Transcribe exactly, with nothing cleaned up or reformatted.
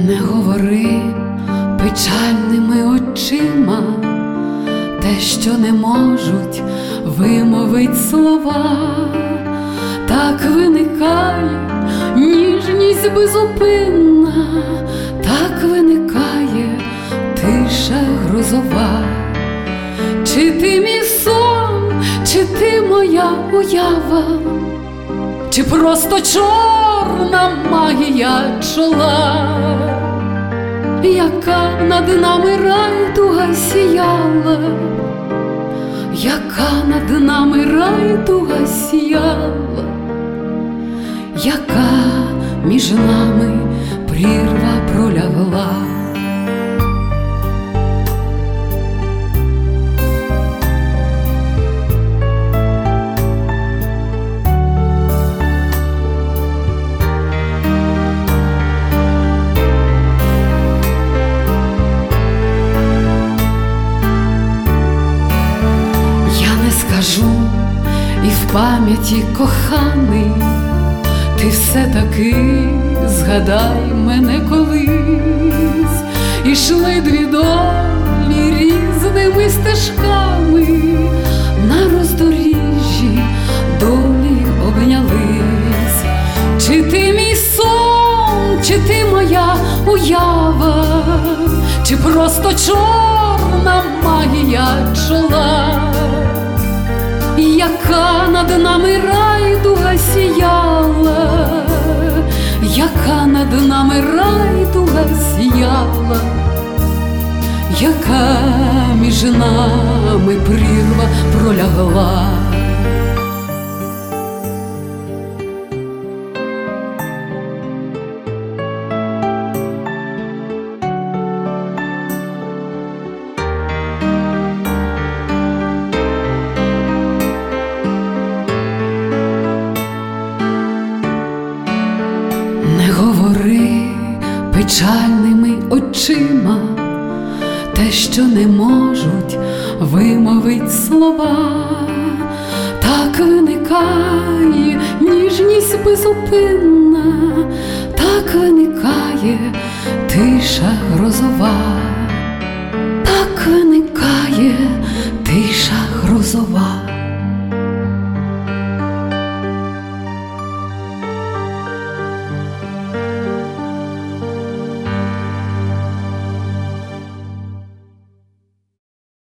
Не говори печальними очима те, що не можуть вимовить слова. Так виникає ніжність безупинна, так виникає тиша грозова. Чи ти мій сон, чи ти моя уява, чи просто чорна магія чола, яка над нами райдуга сіяла, яка над нами райдуга сіяла, яка між нами прірва пролягла. Скажу і в пам'яті коханий, ти все-таки згадай мене колись. Ішли дві долі різними стежками, на роздоріжжі долі обнялись. Чи ти мій сон, чи ти моя уява, чи просто чорна магія чола, яка над нами райдуга сіяла, яка над нами райдуга сіяла, яка між нами прірва пролягла. Не говори печальними очима те, що не можуть вимовить слова. Так виникає ніжність безупинна, так виникає тиша грозова.